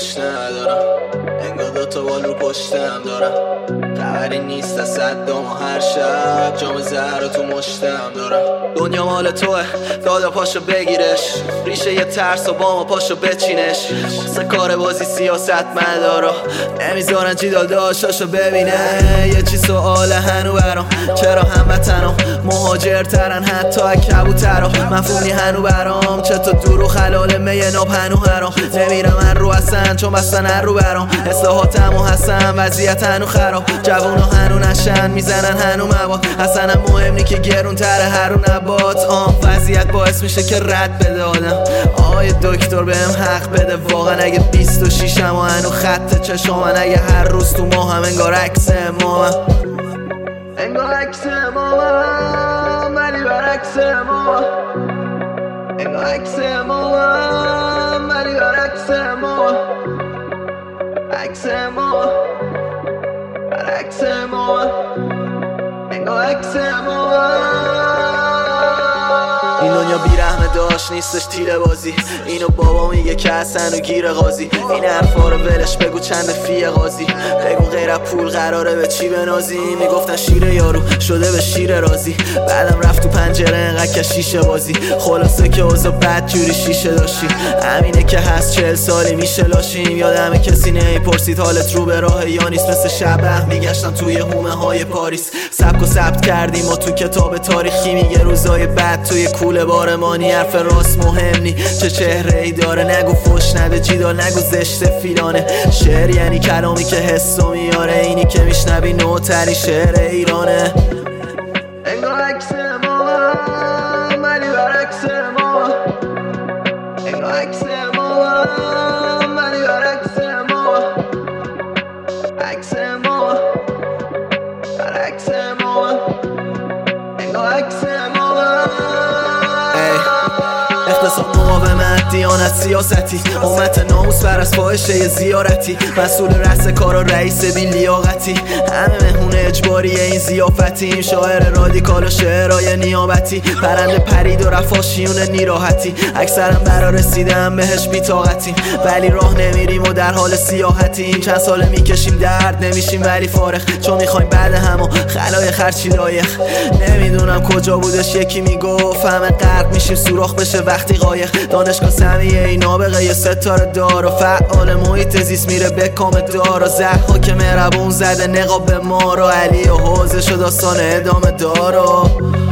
پشت ندارم، انگار دوتا بال رو پشتم دارم. خبری نیست از صدام و هر شب جام زهر تو مشتم دارم. دنیا مال توه دادا پاشو بگیرش، ریشه یه ترس و بامو پاشو بچینش. واسه کار بازی سیاست مدارا نمیذارن جیدال داشتاشو ببینه. یه چی سواله هنو برام، چرا هموطنم مهاجرترن حتی کبوترا. مفهومی هنو برام، چطور دور و خلال می ناب هنو هرام. نمیرم هر رو هستن چون بستن هر رو برام. اصلاحاتم و هستن وضعیت هنو خراب. جوونا هنو نشن میزنن هنو مواد. اصلا مهم نی که گرون تره هر رو نبات. وضعیت باعث میشه که رد بده آدم. آقای دکتر بهم حق بده واقعا. اگه 26م و هنو خط چشامن، اگه هر روز تو ماهم انگار عکس امامم، انگار عکس امامم ولی برعکس امامم، انگار عکس امامم ولی برعکس امامم، عکس امامم برعکس امامم، انگار عکس امامم. این دنیا بیرحمه داشت نیستش تیره بازی. اینو بابا میگه که حسن و گیر قاضی. این حرفا رو ولش بگو چند فی قاضی. بگو غیر از پول قراره به چی بنازی. میگفتن شیر یارو شده به شیر رازی. بعدم رفت تو پنجره انقدر که شیشه بازی. خلاصه که اوضاع بد جوری شیشه داشتی. همینه که هست 40 سالی میشه لاشیم. یادمه کسی نمیپرسید حالت رو به راه یا نیست. مثل شبه میگشتم توی هومه های پاریس. سبک و ثبت کردیم و تو کتاب تاریخی میگه روزای بد توی کوله بارمانی. حرف راست مهم نی چه چهره ای داره. نگو فوش نده جیدال، نگو زشت فیلانه. شعر یعنی کلامی که حسو میاره. اینی که میشنوی نوترین شعر ایرانه. انگار عکس امامم ولی برعکس امامم، انگار عکس امامم ولی برعکس امامم، عکس امامم برعکس امامم، انگار عکس امامم. اقتصاد مقاومت دیانت سیاستی. امت ناموس بر از فاحشه زیارتی. مسئول رأس کارا رئیس بی لیاقتی. همه مهمون اجباریه این زیافتیم. شاعر رادیکال و شعرهای نیابتی. پرنده پرید و رفاشیون نیراحتی. اکثرا برا رسیدن بهش بی‌طاقتیم ولی راه نمیریم و در حال سیاحتیم. چند ساله میکشیم درد نمیشیم ولی فارغ. چون میخوایم بعد همو خلای خرچی لایق. نمیدونم کجا بودش یکی میگفت همه غرق میشیم سوراخ بشه وقتی قایق. دانشگاه سمیه ای نابغه یه ستاره دار و فعال محیط زیست میره به کام دار. و زهرها که مهربون زده نقاب به ما رو. علی و حوزه شد داستان ادامه دارو.